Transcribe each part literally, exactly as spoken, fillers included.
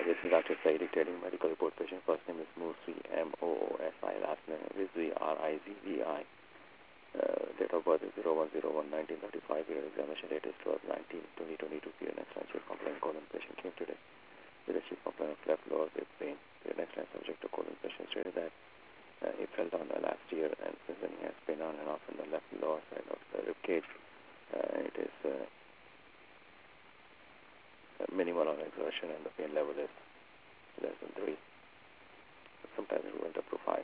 This is Doctor Saeed dictating medical report. Patient first name is Moosi, M O O S I. Last name is Z R I Z V I. Uh, date of birth is zero one zero one nineteen thirty-five. Period examination date is twelve nineteen twenty twenty-two. Period next line. Chief complaint colon. Patient came today with a chief complaint of left lower rib pain. Period next line. Subject to colon. Patient stated that uh, he fell down the last year and since then he has pain on and off on the left lower side of the rib cage. Uh, it is uh, minimal on exertion and the pain level is less than three. Sometimes it went up to five.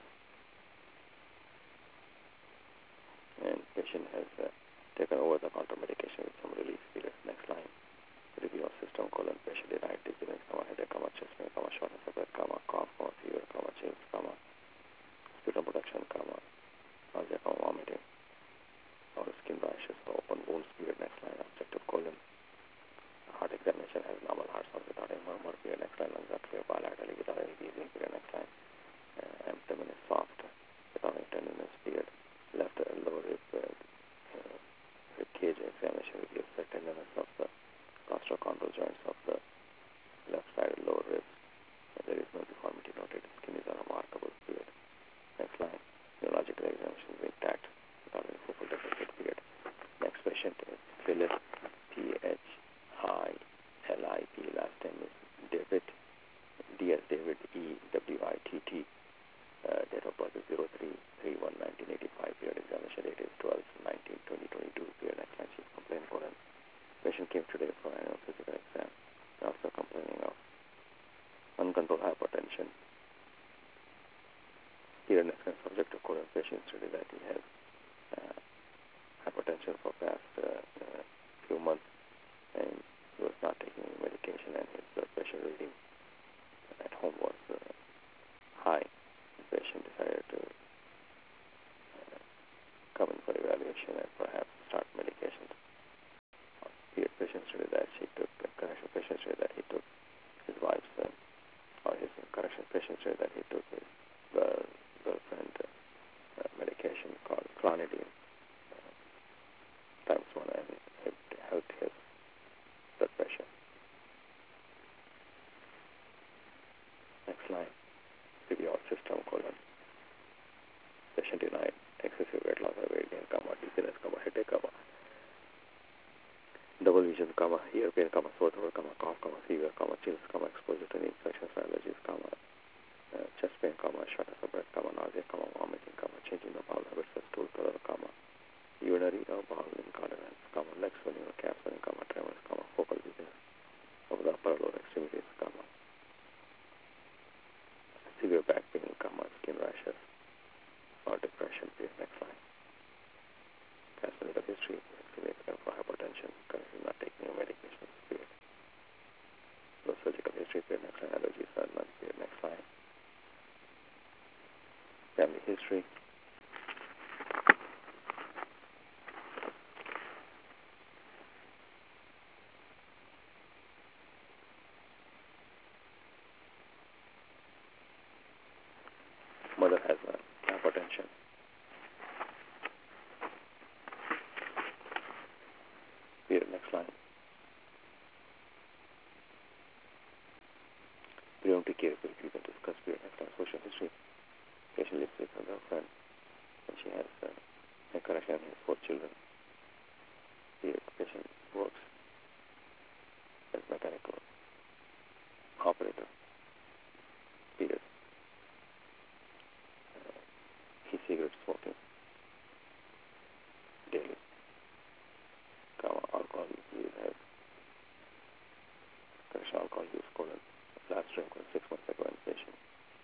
And patient has uh, taken over the counter medication with some relief. Period. Next line. Review of system colon. Patient denied dizziness, comma, headache, comma, chest pain, comma, shortness of breath, comma, cough, comma, fever, comma, chills, comma, sputum production, comma, nausea, comma, vomiting, or skin rashes, or open wounds. Period. Next line. Objective colon. Heart examination has normal heart sounds without any murmur. Period. Next line. Lungs are clear bilaterally without any wheezing. Period. Next line. Uh, abdomen is soft without any tenderness. Period. Left uh, lower rib, uh, uh, rib cage examination reveals the tenderness of the costochondral joints of the left side lower ribs. And there is no deformity noted. Skin is unremarkable. Period. Next line. Neurological examination is intact without any focal deficit. Period. Next patient is Philip, P H I L I P. Last name is David, D as David, E W I T T. Uh, date of birth is zero three three one nineteen eighty-five. Period. Examination date is twelve nineteen twenty twenty-two. Period. Next line. Chief complaint colon. Patient came today for annual physical exam. Also complaining of uncontrolled hypertension. Period. Next line. Subject to colon. Patient stated that he has uh, hypertension for past uh, uh, few months and he was not taking any medication and his blood pressure reading at home was uh, high. The patient decided to uh, come in for evaluation and perhaps start medications. Period. Patient stated that she took, uh, correction patient stated that he took his wife's, uh, or his uh, correction patient stated that he took his girl, girlfriend uh, uh, medication called clonidine uh, times one and it helped his blood pressure. Next line. Review of system colon. Patient denied excessive weight loss or weight gain, comma, dizziness, comma, headache, comma, double vision, comma, ear pain, comma, sore throat, comma, cough, comma, fever, comma, chills, comma, exposure to any infections or allergies, comma, uh, chest pain, comma, shortness of breath, comma, nausea, comma, vomiting, comma, changing the bowel habits of stool color, comma, urinary or bowel incontinence, comma, leg swelling or calf swelling, comma, tremors, comma, focal weakness of the upper lower extremities, comma, severe back pain, comma, skin rashes, or depression. Period. Next line. Past medical history significant for hypertension. Currently not taking any medications. Period. No surgical history. Period. Next line. Allergies are none. Period. Next line. Family history. Mother has uh, hypertension. Period. Next line. Preemptive care will be discussed. Period. Next line. Social history. Patient lives with her girlfriend and she has uh, a correction and has four children. Period. Patient works as mechanical operator. Period. Uh, he cigarette smoking daily. Comma, alcohol use has correction alcohol use colon. Last drink was six months ago and patient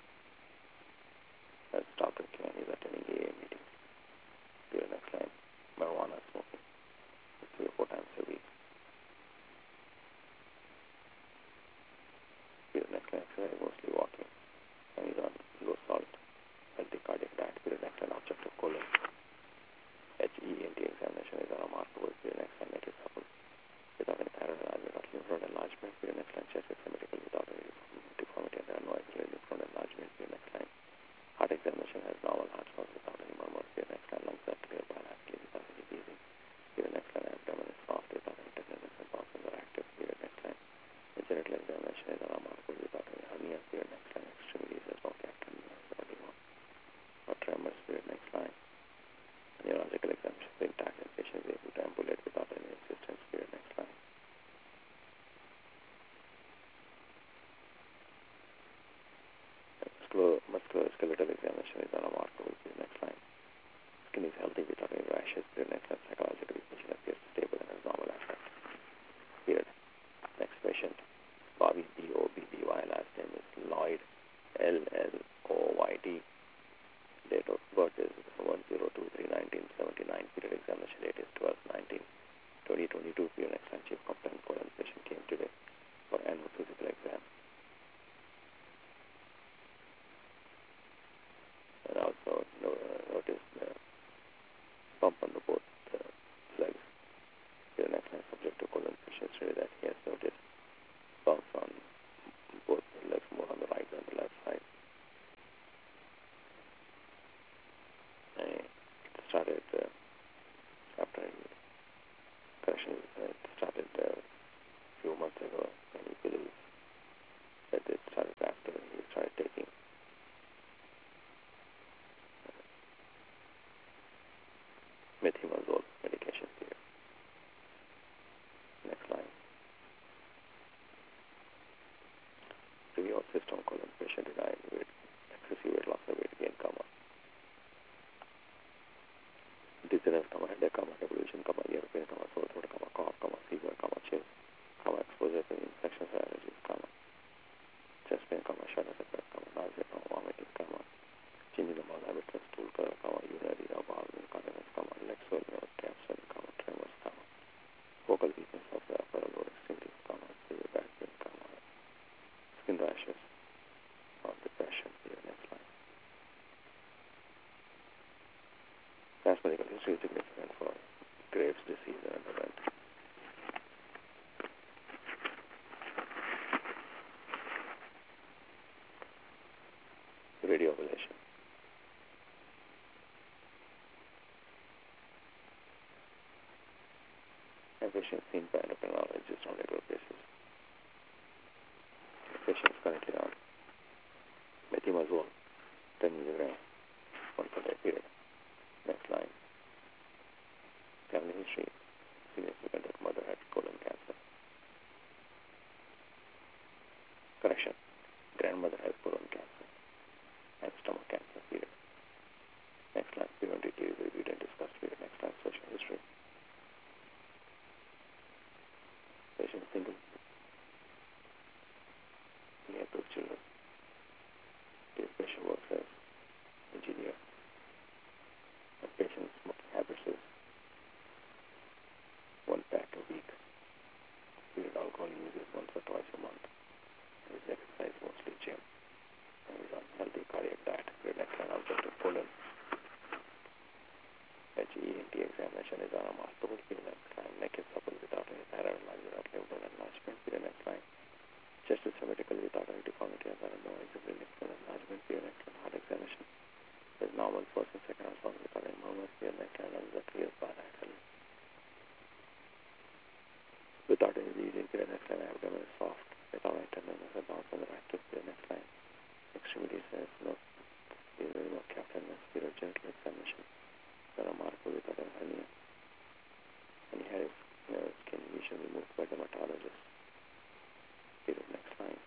has stopped drinking and is attending A A meetings. Period. Next line. Marijuana smoking three or four times a week. Period. Next line. Exercise mostly walking and is on low salt healthy cardiac diet. Period. Next line. Objective colon. H E N T examination is unremarkable. Period. Next line. It is supple without any thyroid enlargement or lymph node enlargement. Period. Next line. Chest is symmetrical without any deformity and there are no isolated lymph node enlargement. Period. Next line. Heart examination has normal heart sounds without any murmur. Period. Next line. Lungs are clear bilaterally without any wheezing. Period. Next line. Abdomen is soft without any tenderness and bowels are active. Period. Next line. The genital examination is unremarkable without any Patient Bobby, B O B B Y, last name is Lloyd, L L O Y D. Date of birth is one zero two three nineteen seventy-nine. Period examination date is twelve nineteen twenty twenty-two. Period next line, chief complaint colon. Patient came today for annual physical exam. And also no, uh, notice the bump on the both uh, legs. Period next line, subject to colon. Patient stated that he has noticed bumps on both legs, more on the right than the left side. And it started uh, after correction. Uh, it started uh, a few months ago, and he believes that it started after he started taking methimazole medication. Period. Next line. Review of system colon. Patient denied weight, excessive weight loss or weight gain, comma. Dizziness, comma, headache, comma, devolution, comma, ear pain, comma, sore throat, comma, cough, comma, fever, comma, chills, comma, exposure to infections or allergies, comma, chest pain, comma, shortness of breath, comma, nausea, comma, vomiting, comma, changing the mouth habits, stool color, comma, urinary or bowel incontinence, comma, leg swelling or calf swelling, comma, tremors, comma, focal weakness of the upper or lower extremities, comma, severe back pain, comma, skin rashes or depression. Here, next line. Past medical history is significant for Graves' disease and event. Radio ablation. A patient seen by endocrinologist on a regular basis. The patient is currently on methimazole, ten milligrams, one per day. Period. Next line. Family history. Significant that mother had colon cancer. Correction. Grandmother has colon cancer and stomach cancer. Period. Next line. Period details reviewed and discussed. Period. Next line. Social history. Patient single. He had two children. This patient works as engineer. The patient's smoking habits is one pack a week. Period. Alcohol use is once or twice a month. His exercise mostly gym. And he's on healthy cardiac diet. Period. Next line. Objective colon. H E N T examination is on a multiple. Period. Next line. Neck is supple without any thyroid gland, without liver enlargement. Period. Next line. Chest is symmetrical without any deformity, and there are no exhibiting external enlargement. Period. Next line. Heart examination is normal first and second heart sound without any murmurs. Period. Next line. Lungs are clear bilaterally without any bleeding. Period. Next line. Abdomen is soft without any tenderness or bounce on the right hip. Period. Next line. Extremities has no, there is no calf tenderness. Period. Genital examination. There are marker without any hernia. And he had his you know, skin lesion removed by dermatologist. Period. Next line.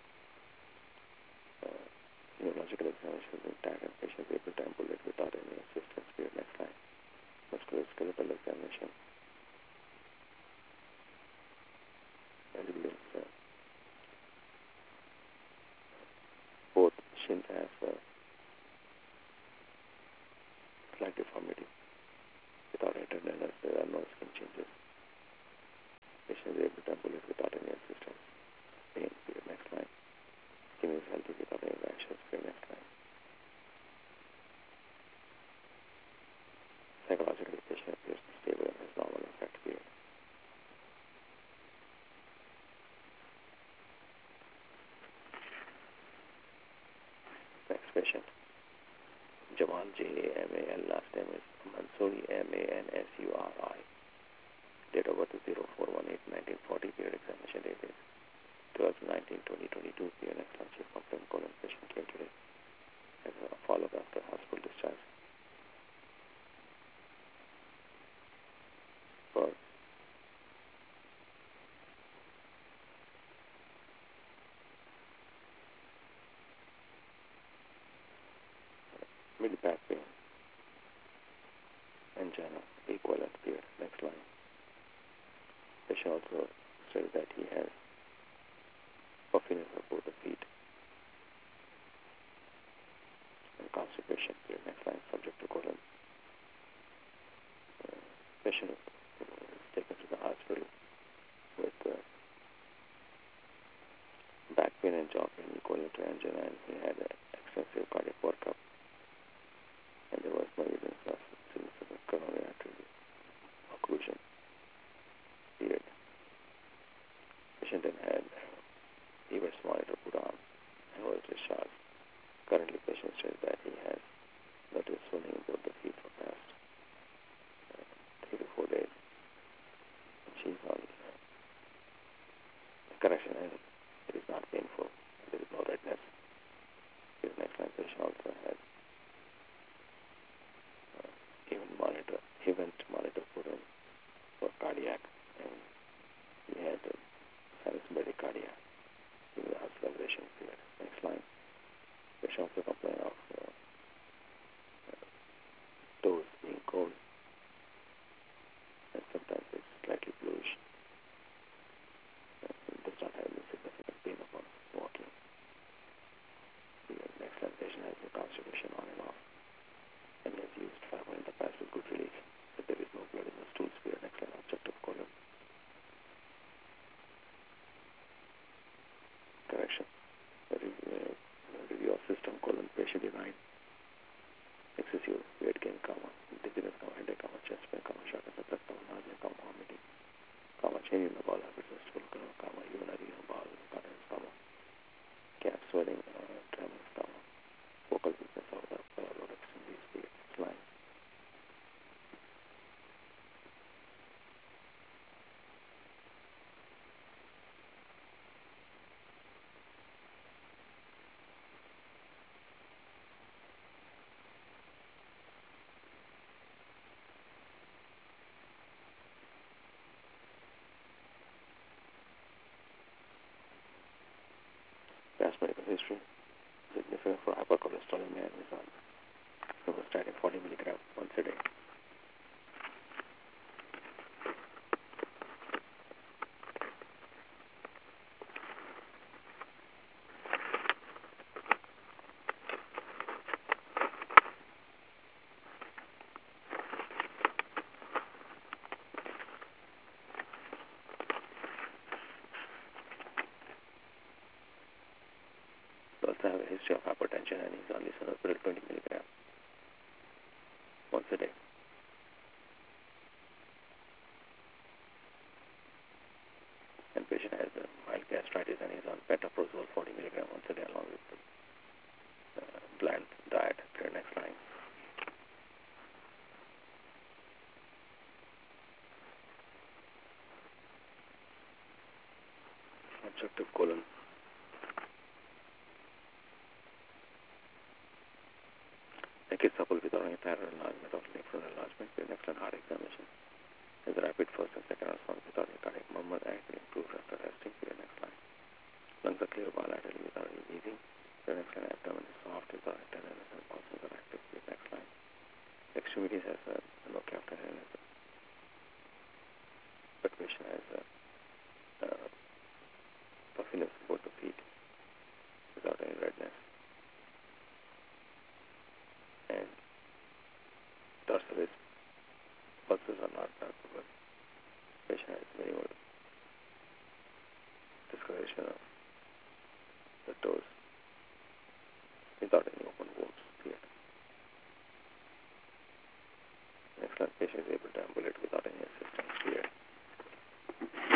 Uh, Neurological examination is intact and patient is able to ambulate without any assistance. Period. Next line. Musculoskeletal examination. Reveals uh, both shins have uh, slight deformity. Without any tenderness, there are no skin changes. Patient is able to ambulate without any assistance. Pain. Period. Next line. Skin is healthy without any rashes. Period. Next line. Psychologically, patient appears stable and has normal effect. Period. Next patient. Jamal, J A M A L, last name is Mansouri, M A N S U R I. Date of birth is zero four one eight nineteen forty. Period. Examination date is twelve nineteen twenty twenty-two. Period. Next line. Chief complaint colon. Patient came today as a follow-up after hospital discharge for middle back pain, angina, equivalent. Period. Next line. Patient also said that he has patient was taken to the hospital with uh, back pain and jaw pain equal to angina, and he had an extensive cardiac workup, and there was no evidence of significant coronary artery occlusion. Period. Patient then had uh, E V A S monitor put on and was discharged. Currently, patient says that he has noticed swelling in both the feet for past uh, three to four days. And she's on uh, correction, and it is not painful. There is no redness. His next line patient also had uh, even monitor, event monitor put in for cardiac, and he had uh, sinus bradycardia in the acceleration period. Next line. Patient also complain of uh, uh, toes being cold, and sometimes it's slightly bluish. And it does not have any significant pain upon walking. The next line patient has no constipation on and off, and he has used five in the past with good relief, but there is no blood in the stool sphere. Next line objective colon. Correction. The review, uh, review of system colon patient denied excessive weight gain, comma, dizziness, comma, headache, comma, chest pain, comma, shortness of breath, comma, nausea, comma, vomiting, comma, change in the bowel habits, vestibular, comma, urinary, bowel incontinence, comma, calf swelling, uh, tremors, comma, focal weakness of the upper lower extremities, period. Line. Past medical history. Significant for hypercholesterolemia is on simvastatin forty milligrams once a day. He also have a history of hypertension, and he's on lisinopril twenty milligrams once a day. And patient has a mild gastritis, and he's on pantoprazole forty milligrams once a day along with the uh, bland diet. Period. Next line. Objective colon. Naked supple without any parallel enlargement of nephron enlargement. Period. Next line. Heart examination. Has a rapid first and second response without any cardiac murmur, and improved after resting. Period. Next line. Lungs are clear bilaterally without any wheezing. Period. Next line. Abdomen is soft without any tenderness, and pulses are active. Period. Next line. Extremities has a no captain and but patient has a uh, puffiness both the feet without any redness, and dorsalis pulses are not palpable. Patient has minimal discoloration of the toes without any open wounds. Period. Next line. Patient is able to ambulate without any assistance. Period.